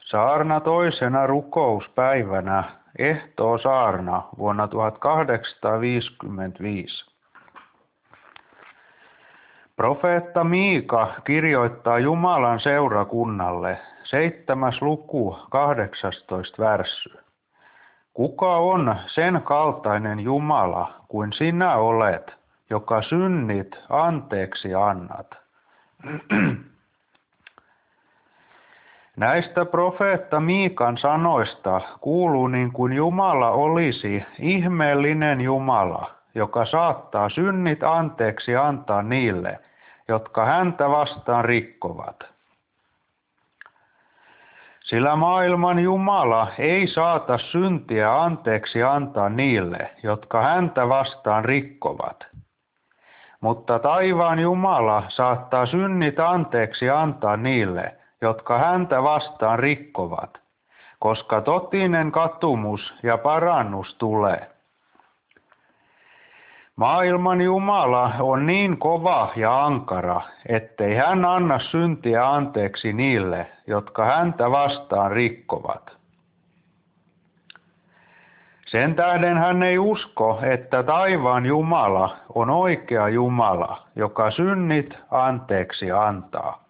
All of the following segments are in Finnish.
Saarna toisena rukouspäivänä, ehtoosaarna vuonna 1855. Profeetta Miika kirjoittaa Jumalan seurakunnalle, 7. luku, 18. värssy. Kuka on sen kaltainen Jumala kuin sinä olet, joka synnit anteeksi annat? Näistä profeetta Miikan sanoista kuuluu niin kuin Jumala olisi ihmeellinen Jumala, joka saattaa synnit anteeksi antaa niille, jotka häntä vastaan rikkovat. Sillä maailman Jumala ei saata syntiä anteeksi antaa niille, jotka häntä vastaan rikkovat. Mutta taivaan Jumala saattaa synnit anteeksi antaa niille, jotka häntä vastaan rikkovat, koska totinen katumus ja parannus tulee. Maailman Jumala on niin kova ja ankara, ettei hän anna syntiä anteeksi niille, jotka häntä vastaan rikkovat. Sen tähden hän ei usko, että taivaan Jumala on oikea Jumala, joka synnit anteeksi antaa.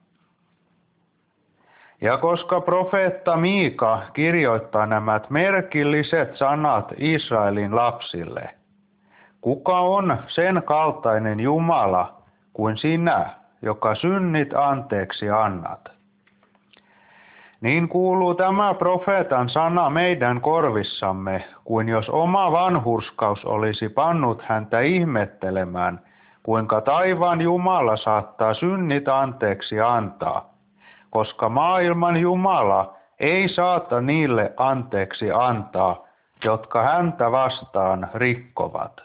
Ja koska profeetta Miika kirjoittaa nämä merkilliset sanat Israelin lapsille, kuka on sen kaltainen Jumala kuin sinä, joka synnit anteeksi annat? Niin kuuluu tämä profeetan sana meidän korvissamme, kuin jos oma vanhurskaus olisi pannut häntä ihmettelemään, kuinka taivaan Jumala saattaa synnit anteeksi antaa, koska maailman Jumala ei saata niille anteeksi antaa, jotka häntä vastaan rikkovat.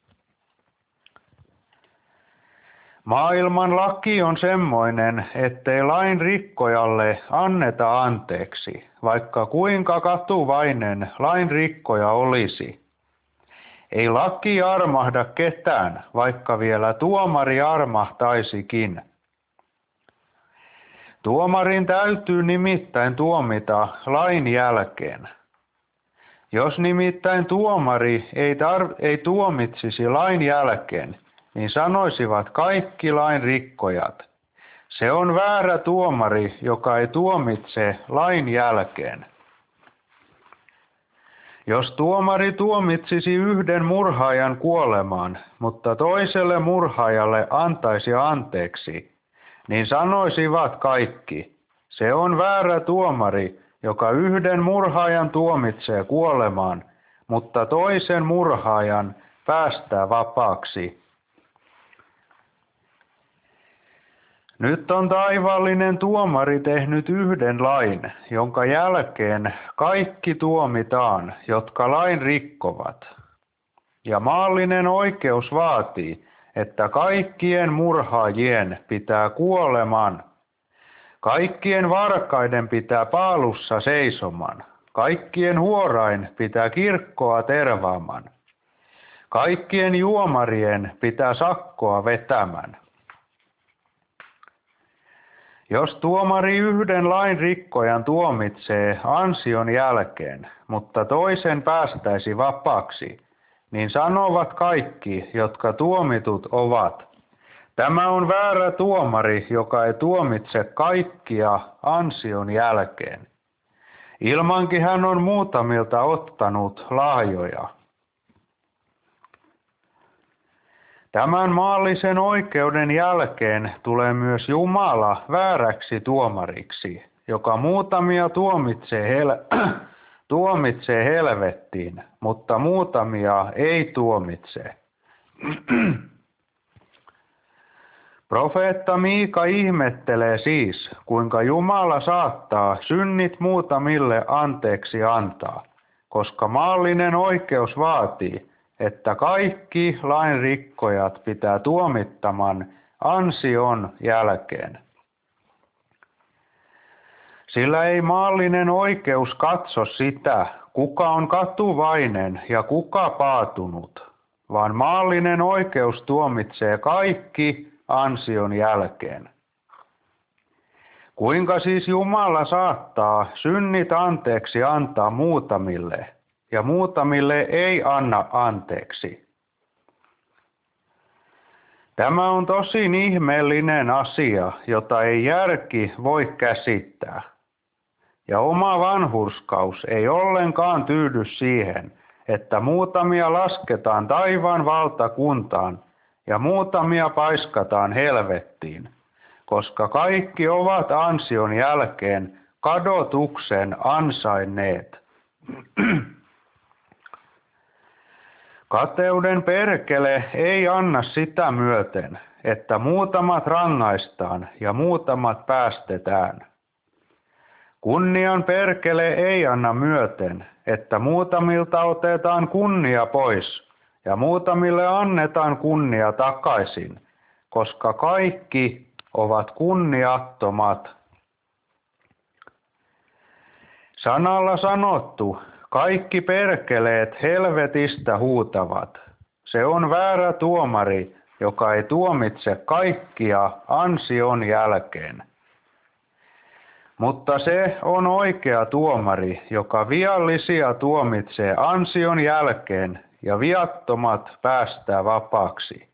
Maailman laki on semmoinen, ettei lain rikkojalle anneta anteeksi, vaikka kuinka katuvainen lain rikkoja olisi. Ei laki armahda ketään, vaikka vielä tuomari armahtaisikin. Tuomarin täytyy nimittäin tuomita lain jälkeen. Jos nimittäin tuomari ei tuomitsisi lain jälkeen, niin sanoisivat kaikki lain rikkojat: se on väärä tuomari, joka ei tuomitse lain jälkeen. Jos tuomari tuomitsisi yhden murhaajan kuolemaan, mutta toiselle murhaajalle antaisi anteeksi, niin sanoisivat kaikki: se on väärä tuomari, joka yhden murhaajan tuomitsee kuolemaan, mutta toisen murhaajan päästää vapaaksi. Nyt on taivaallinen tuomari tehnyt yhden lain, jonka jälkeen kaikki tuomitaan, jotka lain rikkovat. Ja maallinen oikeus vaatii, että kaikkien murhaajien pitää kuoleman, kaikkien varkaiden pitää paalussa seisoman, kaikkien huorain pitää kirkkoa tervaaman, kaikkien juomarien pitää sakkoa vetämän. Jos tuomari yhden lain rikkojan tuomitsee ansion jälkeen, mutta toisen päästäisi vapaaksi, niin sanovat kaikki, jotka tuomitut ovat: tämä on väärä tuomari, joka ei tuomitse kaikkia ansion jälkeen. Ilmankin hän on muutamilta ottanut lahjoja. Tämän maallisen oikeuden jälkeen tulee myös Jumala vääräksi tuomariksi, joka muutamia tuomitsee helvettiin, mutta muutamia ei tuomitse. Profeetta Miika ihmettelee siis, kuinka Jumala saattaa synnit muutamille anteeksi antaa, koska maallinen oikeus vaatii, että kaikki lainrikkojat pitää tuomittaman ansion jälkeen. Sillä ei maallinen oikeus katso sitä, kuka on katuvainen ja kuka paatunut, vaan maallinen oikeus tuomitsee kaikki ansion jälkeen. Kuinka siis Jumala saattaa synnit anteeksi antaa muutamille, ja muutamille ei anna anteeksi? Tämä on tosin ihmeellinen asia, jota ei järki voi käsittää. Ja oma vanhurskaus ei ollenkaan tyydy siihen, että muutamia lasketaan taivaan valtakuntaan ja muutamia paiskataan helvettiin, koska kaikki ovat ansion jälkeen kadotuksen ansainneet. Kateuden perkele ei anna sitä myöten, että muutamat rangaistaan ja muutamat päästetään. Kunnian perkele ei anna myöten, että muutamilta otetaan kunnia pois ja muutamille annetaan kunnia takaisin, koska kaikki ovat kunniattomat. Sanalla sanottu, kaikki perkeleet helvetistä huutavat. Se on väärä tuomari, joka ei tuomitse kaikkia ansion jälkeen. Mutta se on oikea tuomari, joka viallisia tuomitsee ansion jälkeen ja viattomat päästää vapaaksi.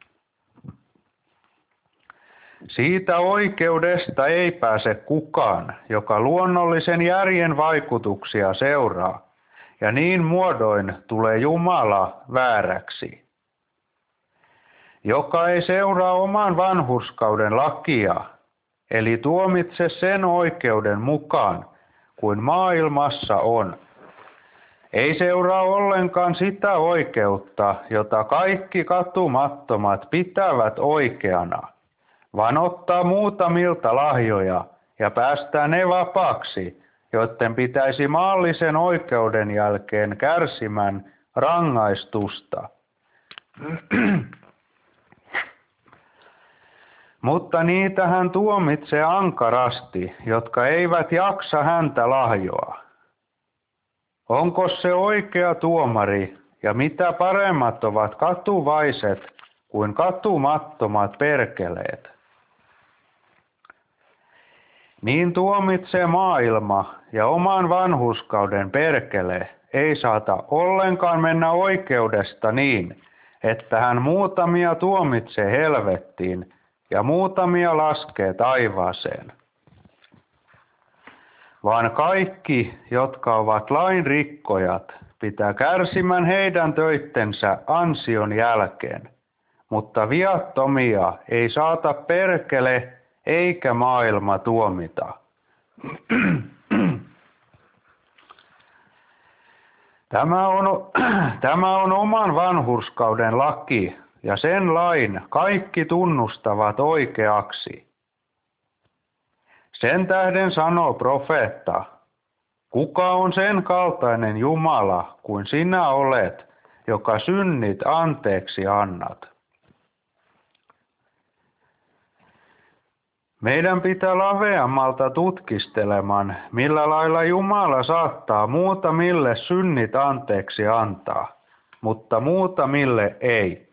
Siitä oikeudesta ei pääse kukaan, joka luonnollisen järjen vaikutuksia seuraa, ja niin muodoin tulee Jumala vääräksi. Joka ei seuraa oman vanhurskauden lakia, eli tuomitse sen oikeuden mukaan, kuin maailmassa on. Ei seuraa ollenkaan sitä oikeutta, jota kaikki katumattomat pitävät oikeana, vaan ottaa muutamilta lahjoja ja päästää ne vapaaksi, joiden pitäisi maallisen oikeuden jälkeen kärsimän rangaistusta. Mutta niitä hän tuomitsee ankarasti, jotka eivät jaksa häntä lahjoa. Onko se oikea tuomari, ja mitä paremmat ovat katuvaiset kuin katumattomat perkeleet? Niin tuomitsee maailma, ja oman vanhurskauden perkele ei saata ollenkaan mennä oikeudesta niin, että hän muutamia tuomitsee helvettiin ja muutamia laskee taivaaseen. Vaan kaikki, jotka ovat lain rikkojat, pitää kärsimään heidän töittensä ansion jälkeen, mutta viattomia ei saata perkele eikä maailma tuomita. Tämä on oman vanhurskauden laki, ja sen lain kaikki tunnustavat oikeaksi. Sen tähden sanoo profeetta, kuka on sen kaltainen Jumala kuin sinä olet, joka synnit anteeksi annat. Meidän pitää laveammalta tutkistelemaan, millä lailla Jumala saattaa muutamille synnit anteeksi antaa, mutta muutamille ei.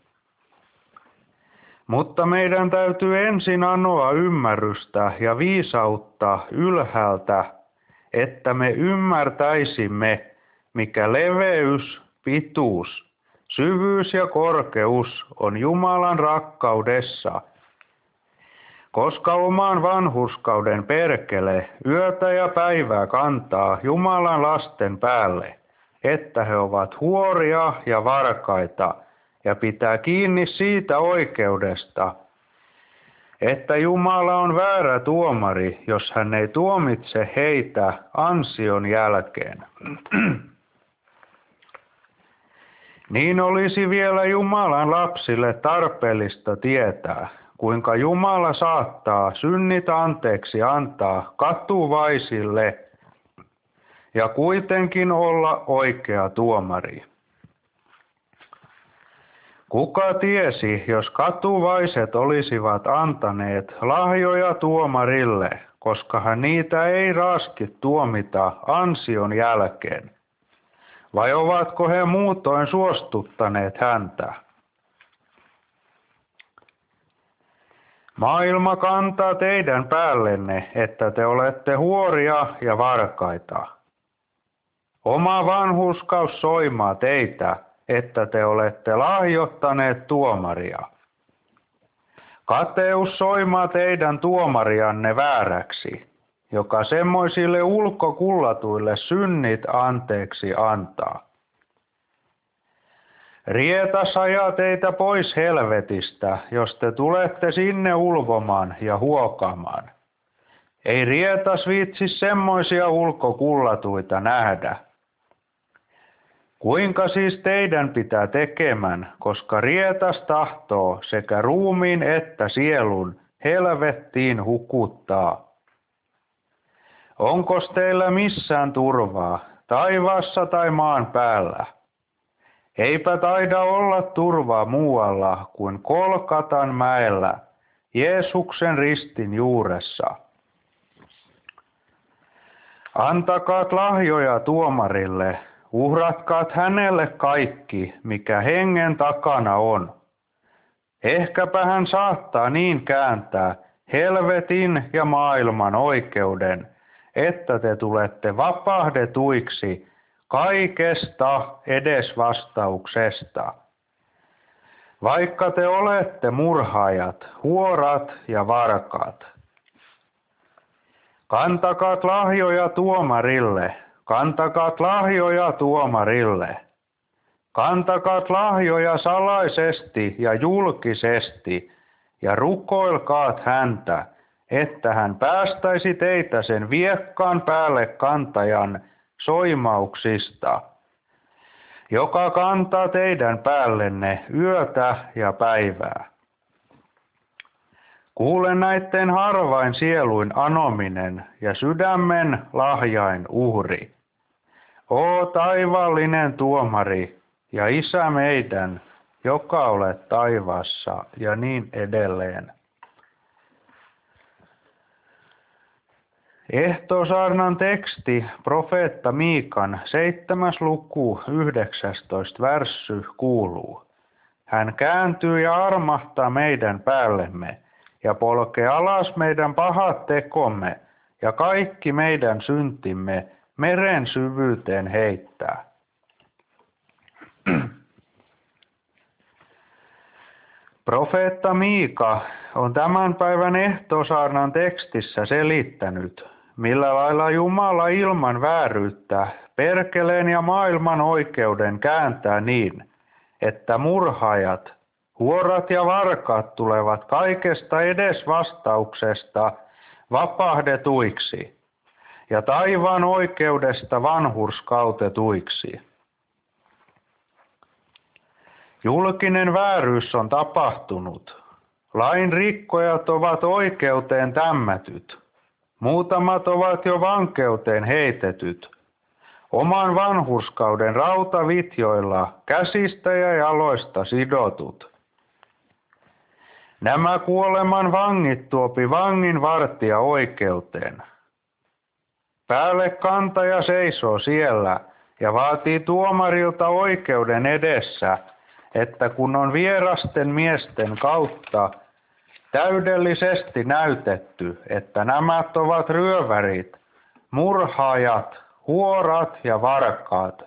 Mutta meidän täytyy ensin anoa ymmärrystä ja viisautta ylhäältä, että me ymmärtäisimme, mikä leveys, pituus, syvyys ja korkeus on Jumalan rakkaudessa, koska oman vanhurskauden perkele yötä ja päivää kantaa Jumalan lasten päälle, että he ovat huoria ja varkaita, ja pitää kiinni siitä oikeudesta, että Jumala on väärä tuomari, jos hän ei tuomitse heitä ansion jälkeen. Niin olisi vielä Jumalan lapsille tarpeellista tietää, kuinka Jumala saattaa synnit anteeksi antaa katuvaisille ja kuitenkin olla oikea tuomari. Kuka tiesi, jos katuvaiset olisivat antaneet lahjoja tuomarille, koska hän niitä ei raski tuomita ansion jälkeen, vai ovatko he muutoin suostuttaneet häntä? Maailma kantaa teidän päällenne, että te olette huoria ja varkaita. Oma vanhurskaus soimaa teitä, että te olette lahjoittaneet tuomaria. Kateus soimaa teidän tuomarianne vääräksi, joka semmoisille ulkokullatuille synnit anteeksi antaa. Rietas ajaa teitä pois helvetistä, jos te tulette sinne ulvomaan ja huokaamaan. Ei rietas viitsi semmoisia ulkokullatuita nähdä. Kuinka siis teidän pitää tekemään, koska rietas tahtoo sekä ruumiin että sielun helvettiin hukuttaa? Onkos teillä missään turvaa, taivaassa tai maan päällä? Eipä taida olla turvaa muualla kuin Kolkatan mäellä, Jeesuksen ristin juuressa. Antakaat lahjoja tuomarille, uhratkaat hänelle kaikki, mikä hengen takana on. Ehkäpä hän saattaa niin kääntää helvetin ja maailman oikeuden, että te tulette vapahdetuiksi kaikesta edesvastauksesta. Vaikka te olette murhaajat, huorat ja varkaat. Kantakaat lahjoja tuomarille, kantakaat lahjoja tuomarille. Kantakaat lahjoja salaisesti ja julkisesti ja rukoilkaat häntä, että hän päästäisi teitä sen viekkaan päälle kantajan soimauksista, joka kantaa teidän päällenne yötä ja päivää. Kuule näitten harvain sieluin anominen ja sydämen lahjain uhri. O taivaallinen tuomari ja Isä meidän, joka olet taivaassa, ja niin edelleen. Ehtosaarnan teksti profeetta Miikan 7. luku 19. värssy kuuluu. Hän kääntyy ja armahtaa meidän päällemme ja polkee alas meidän pahat tekomme ja kaikki meidän syntimme meren syvyyteen heittää. Profeetta Miika on tämän päivän ehtosaarnan tekstissä selittänyt, millä lailla Jumala ilman vääryyttä perkeleen ja maailman oikeuden kääntää niin, että murhaajat, huorat ja varkaat tulevat kaikesta edesvastauksesta vapahdetuiksi ja taivaan oikeudesta vanhurskautetuiksi. Julkinen vääryys on tapahtunut. Lain rikkojat ovat oikeuteen tämmätyt. Muutamat ovat jo vankeuteen heitetyt. Oman vanhurskauden rautavitjoilla käsistä ja jaloista sidotut. Nämä kuoleman vangit tuopi vangin vartija oikeuteen. Päälle kantaja seisoo siellä ja vaatii tuomarilta oikeuden edessä, että kun on vierasten miesten kautta täydellisesti näytetty, että nämä ovat ryövärit, murhaajat, huorat ja varkaat,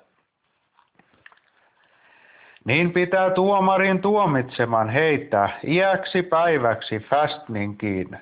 niin pitää tuomarin tuomitseman heitä iäksi päiväksi fästninkiin.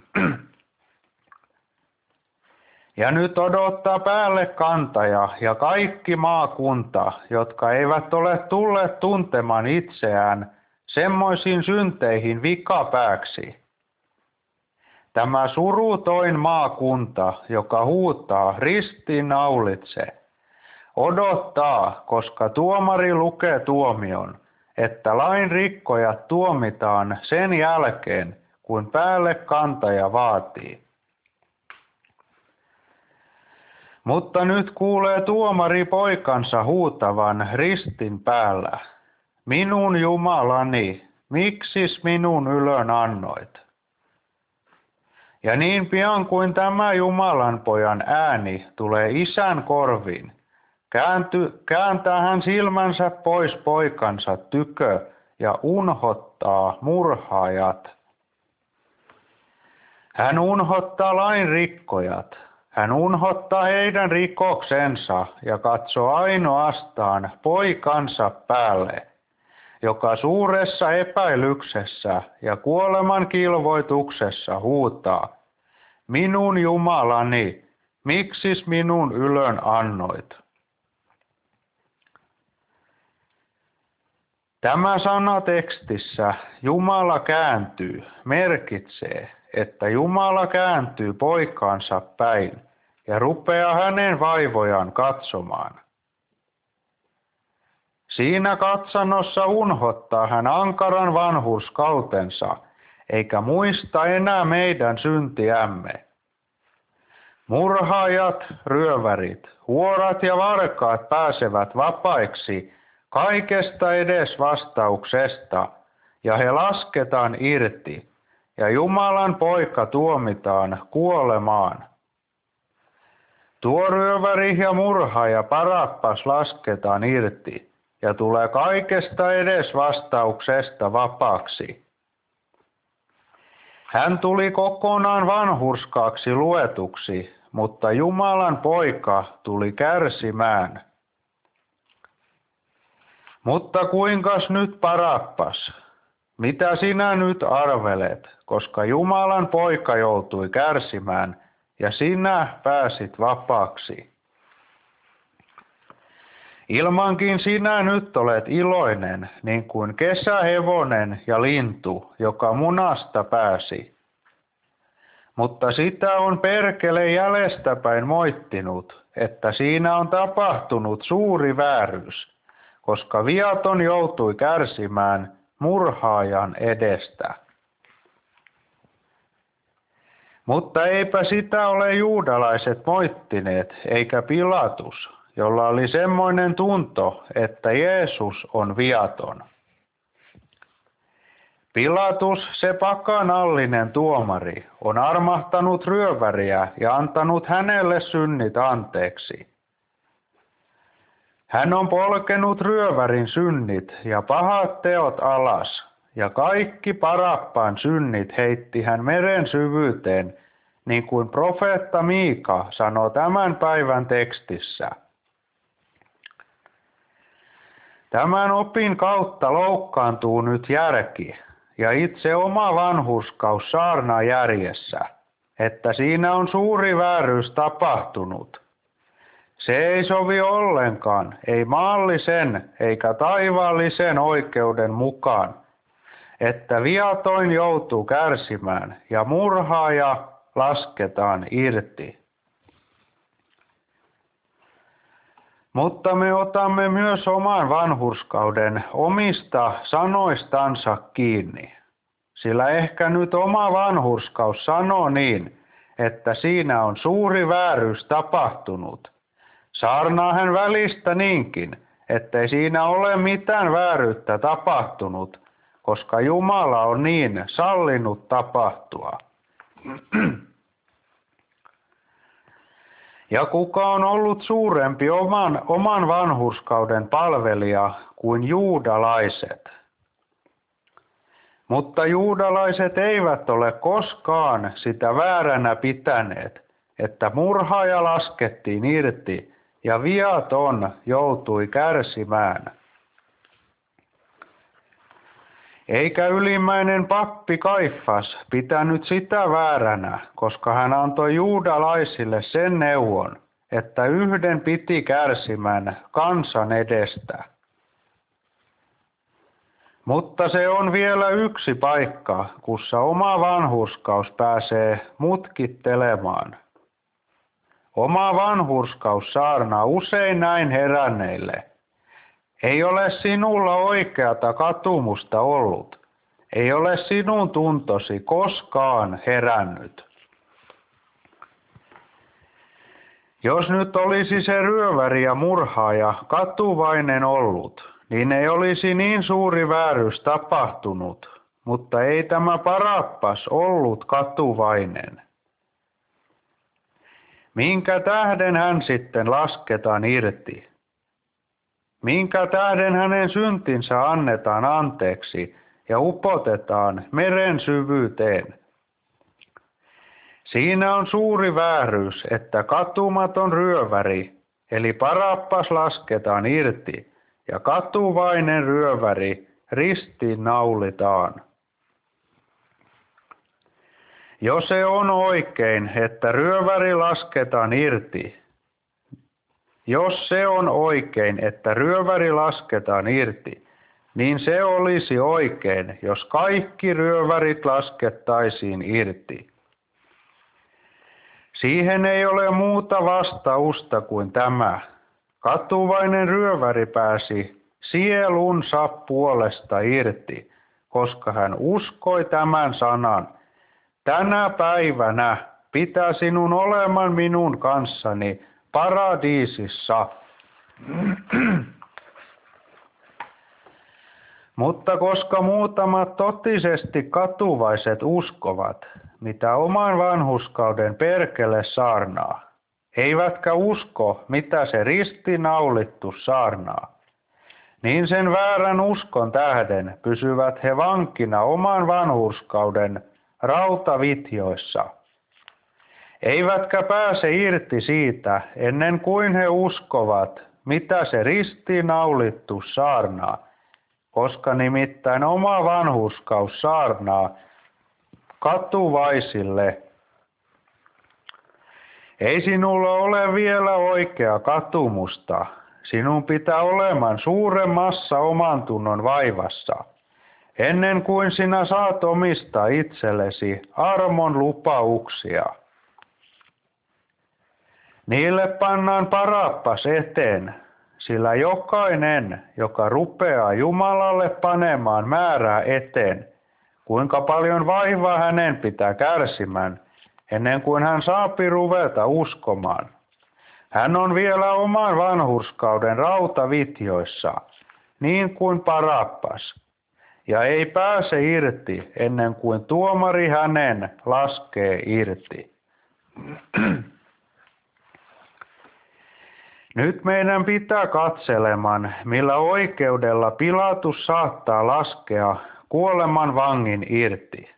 Ja nyt odottaa päälle kantaja ja kaikki maakunta, jotka eivät ole tulleet tuntemaan itseään semmoisiin synteihin vikapääksi. Tämä surutoin maakunta, joka huutaa ristiinnaulitse, odottaa, koska tuomari lukee tuomion, että lain rikkojat tuomitaan sen jälkeen, kun päälle kantaja vaatii. Mutta nyt kuulee tuomari poikansa huutavan ristin päällä. Minun Jumalani, miksis minun ylön annoit? Ja niin pian kuin tämä Jumalan pojan ääni tulee isän korviin, kääntää hän silmänsä pois poikansa tykö ja unhottaa murhaajat. Hän unhottaa lain rikkojat. Hän unhottaa heidän rikoksensa ja katsoo ainoastaan poikansa päälle, joka suuressa epäilyksessä ja kuoleman kilvoituksessa huutaa, minun Jumalani, miksis minun ylön annoit? Tämä sana tekstissä Jumala kääntyy merkitsee, että Jumala kääntyy poikaansa päin ja rupeaa hänen vaivojaan katsomaan. Siinä katsannossa unhottaa hän ankaran vanhurskautensa, eikä muista enää meidän syntiämme. Murhaajat, ryövärit, huorat ja varkaat pääsevät vapaiksi kaikesta edesvastauksesta, ja he lasketaan irti, ja Jumalan poika tuomitaan kuolemaan. Tuo ryöväri ja murhaaja Barabas lasketaan irti, ja tulee kaikesta edesvastauksesta vapaaksi. Hän tuli kokonaan vanhurskaaksi luetuksi, mutta Jumalan poika tuli kärsimään. Mutta kuinkas nyt Barabas? Mitä sinä nyt arvelet, koska Jumalan poika joutui kärsimään ja sinä pääsit vapaaksi? Ilmankin sinä nyt olet iloinen, niin kuin kesähevonen ja lintu, joka munasta pääsi. Mutta sitä on perkele jäljestäpäin moittinut, että siinä on tapahtunut suuri vääryys, koska viaton joutui kärsimään murhaajan edestä. Mutta eipä sitä ole juudalaiset moittineet, eikä Pilatus, jolla oli semmoinen tunto, että Jeesus on viaton. Pilatus, se pakanallinen tuomari, on armahtanut ryöväriä ja antanut hänelle synnit anteeksi. Hän on polkenut ryövärin synnit ja pahat teot alas, ja kaikki Barabbaan synnit heitti hän meren syvyyteen, niin kuin profeetta Miika sanoo tämän päivän tekstissä. Tämän opin kautta loukkaantuu nyt järki ja itse oma vanhurskaus saarnan järjessä, että siinä on suuri vääryys tapahtunut. Se ei sovi ollenkaan, ei maallisen eikä taivaallisen oikeuden mukaan, että viatoin joutuu kärsimään ja murhaaja lasketaan irti. Mutta me otamme myös oman vanhurskauden omista sanoistansa kiinni, sillä ehkä nyt oma vanhurskaus sanoo niin, että siinä on suuri vääryys tapahtunut. Saarnaa hän välistä niinkin, ettei siinä ole mitään vääryyttä tapahtunut, koska Jumala on niin sallinut tapahtua. Ja kuka on ollut suurempi oman vanhurskauden palvelija kuin juudalaiset? Mutta juudalaiset eivät ole koskaan sitä vääränä pitäneet, että murhaaja laskettiin irti ja viaton joutui kärsimään. Eikä ylimmäinen pappi Kaifas pitänyt sitä vääränä, koska hän antoi juudalaisille sen neuvon, että yhden piti kärsimään kansan edestä. Mutta se on vielä yksi paikka, kussa oma vanhurskaus pääsee mutkittelemaan. Oma vanhurskaus saarnaa usein näin heränneille. Ei ole sinulla oikeata katumusta ollut. Ei ole sinun tuntosi koskaan herännyt. Jos nyt olisi se ryöväri ja murhaaja katuvainen ollut, niin ei olisi niin suuri vääryys tapahtunut, mutta ei tämä Barabbas ollut katuvainen. Minkä tähden hän sitten lasketaan irti? Minkä tähden hänen syntinsä annetaan anteeksi ja upotetaan meren syvyyteen? Siinä on suuri vääryys, että katumaton ryöväri, eli Barabas lasketaan irti, ja katuvainen ryöväri ristiin naulitaan. Jos se on oikein, että ryöväri lasketaan irti, niin se olisi oikein, jos kaikki ryövärit laskettaisiin irti. Siihen ei ole muuta vastausta kuin tämä. Katuvainen ryöväri pääsi sielunsa puolesta irti, koska hän uskoi tämän sanan. Tänä päivänä pitää sinun oleman minun kanssani paradiisissa. Mutta koska muutamat totisesti katuvaiset uskovat, mitä oman vanhurskauden perkele saarnaa, eivätkä usko, mitä se ristinaulittu saarnaa, niin sen väärän uskon tähden pysyvät he vankina oman vanhurskauden rautavitjoissa, eivätkä pääse irti siitä ennen kuin he uskovat, mitä se ristinaulittu saarnaa, koska nimittäin oma vanhurskaus saarnaa katuvaisille. Ei sinulla ole vielä oikea katumusta. Sinun pitää olemaan suuremmassa omantunnon vaivassa, ennen kuin sinä saat omistaa itsellesi armon lupauksia. Niille pannaan Barabas eteen, sillä jokainen, joka rupeaa Jumalalle panemaan määrää eteen, kuinka paljon vaivaa hänen pitää kärsimään, ennen kuin hän saapi ruveta uskomaan. Hän on vielä oman vanhurskauden rautavitjoissa, niin kuin Barabas, ja ei pääse irti ennen kuin tuomari hänen laskee irti. Nyt meidän pitää katselemaan, millä oikeudella Pilatus saattaa laskea kuoleman vangin irti.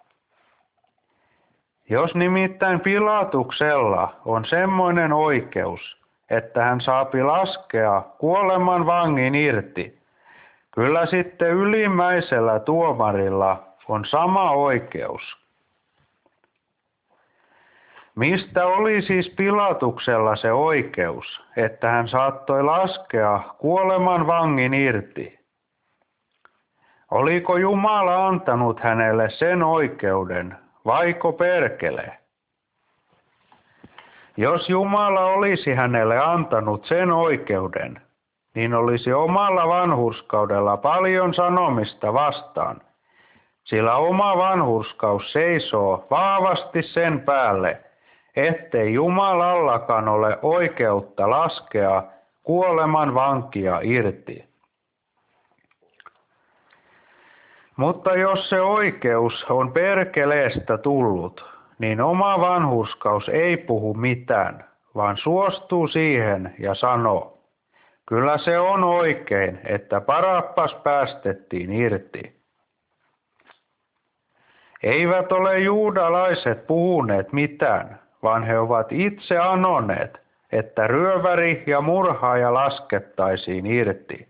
Jos nimittäin Pilatuksella on semmoinen oikeus, että hän saapi laskea kuoleman vangin irti, kyllä sitten ylimmäisellä tuomarilla on sama oikeus. Mistä oli siis Pilatuksella se oikeus, että hän saattoi laskea kuoleman vangin irti? Oliko Jumala antanut hänelle sen oikeuden, vaiko perkele? Jos Jumala olisi hänelle antanut sen oikeuden, niin olisi omalla vanhurskaudella paljon sanomista vastaan, sillä oma vanhurskaus seisoo vahvasti sen päälle, ettei Jumalallakaan ole oikeutta laskea kuoleman vankia irti. Mutta jos se oikeus on perkeleestä tullut, niin oma vanhurskaus ei puhu mitään, vaan suostuu siihen ja sanoo, kyllä se on oikein, että Barabas päästettiin irti. Eivät ole juudalaiset puhuneet mitään, vaan he ovat itse anoneet, että ryöväri ja murhaaja laskettaisiin irti.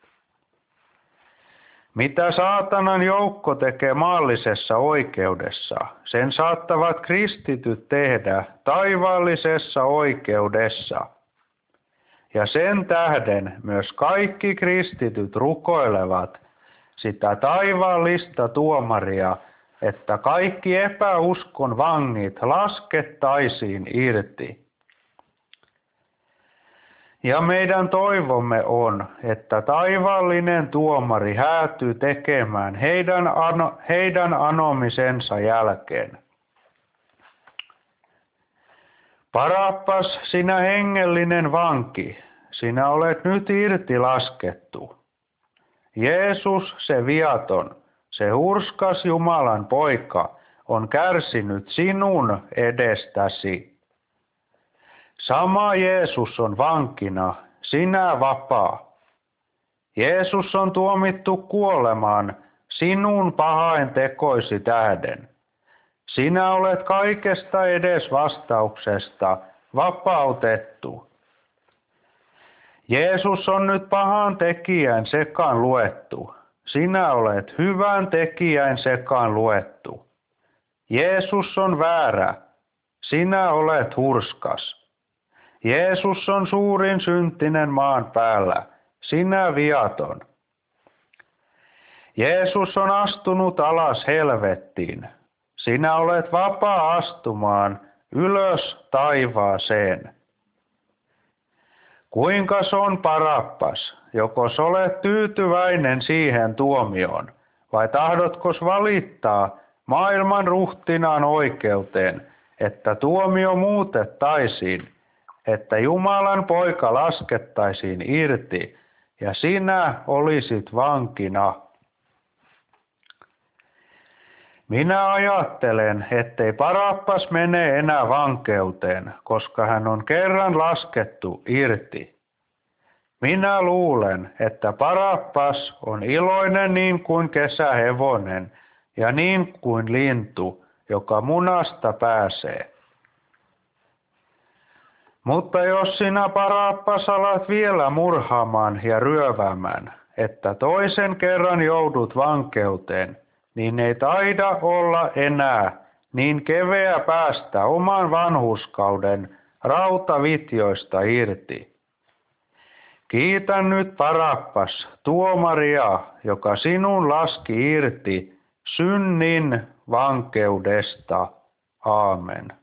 Mitä saatanan joukko tekee maallisessa oikeudessa, sen saattavat kristityt tehdä taivaallisessa oikeudessa. Ja sen tähden myös kaikki kristityt rukoilevat sitä taivaallista tuomaria, että kaikki epäuskon vangit laskettaisiin irti. Ja meidän toivomme on, että taivaallinen tuomari häätyy tekemään heidän anomisensa jälkeen. Barabas, sinä hengellinen vanki, sinä olet nyt irti laskettu. Jeesus, se viaton, se hurskas Jumalan poika, on kärsinyt sinun edestäsi. Sama Jeesus on vankina, sinä vapaa. Jeesus on tuomittu kuolemaan sinun pahaintekoisi tähden. Sinä olet kaikesta edesvastauksesta vapautettu. Jeesus on nyt pahan tekijän sekaan luettu. Sinä olet hyvän tekijän sekaan luettu. Jeesus on väärä. Sinä olet hurskas. Jeesus on suurin syntinen maan päällä. Sinä viaton. Jeesus on astunut alas helvettiin. Sinä olet vapaa astumaan ylös taivaaseen. Kuinkas on Barabas, jokos olet tyytyväinen siihen tuomioon, vai tahdotkos valittaa maailman ruhtinaan oikeuteen, että tuomio muutettaisiin, että Jumalan poika laskettaisiin irti, ja sinä olisit vankina? Minä ajattelen, ettei Barabas mene enää vankeuteen, koska hän on kerran laskettu irti. Minä luulen, että Barabas on iloinen niin kuin kesähevonen ja niin kuin lintu, joka munasta pääsee. Mutta jos sinä, Barabas, alat vielä murhaamaan ja ryöväämään, että toisen kerran joudut vankeuteen, niin ei taida olla enää niin keveä päästä oman vanhurskauden rautavitjoista irti. Kiitän nyt, Barabas, tuomaria, joka sinun laski irti synnin vankeudesta. Aamen.